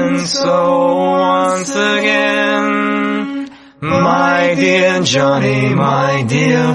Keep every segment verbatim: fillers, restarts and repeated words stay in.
And so once again, my dear Johnny, my dear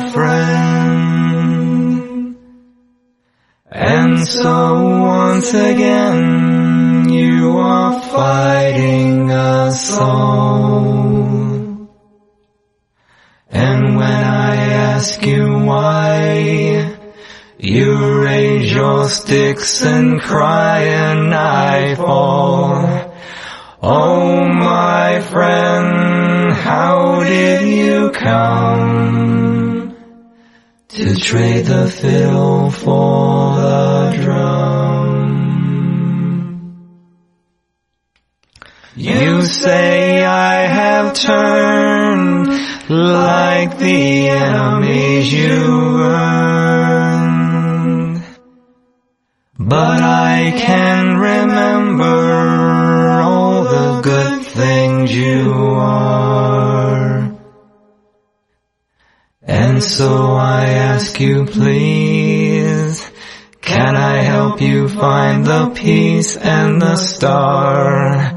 friend. And so once again, you are fighting a soul. And when I ask you why, you raise your sticks and cry and I fall. Oh my friend, how did you come to trade the fiddle for the drum? You say I have turned like the enemies you earned, but I can remember all the good things you are. And so I ask you please, can I help you find the peace and the star?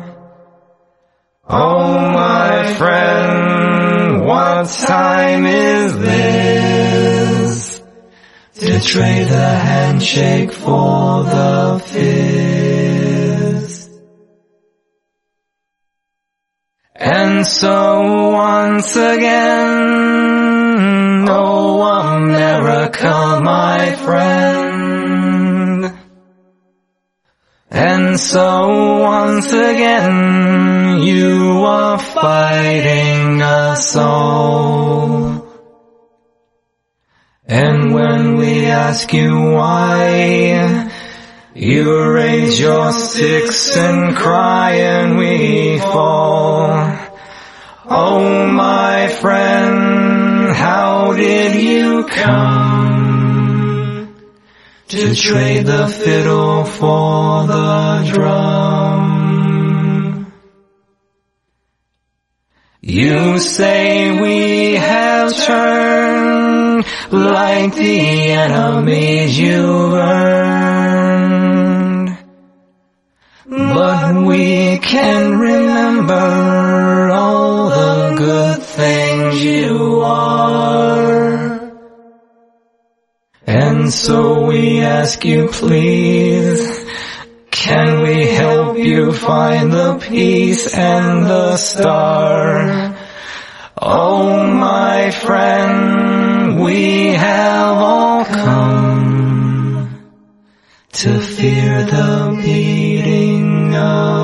Oh my friend, what time is this to trade the handshake for the fist? And so once again, oh America, my friend. And so once again, you are fighting a soul. And when we ask you why, you raise your sticks and cry and we fall. Oh my friend, how did you come to trade the fiddle for the drum? You say we have turned like the enemies you've earned, but we can remember all the good things you are. And so we ask you please, can we help you find the peace and the star? Oh my friend, we have all come to fear the beating of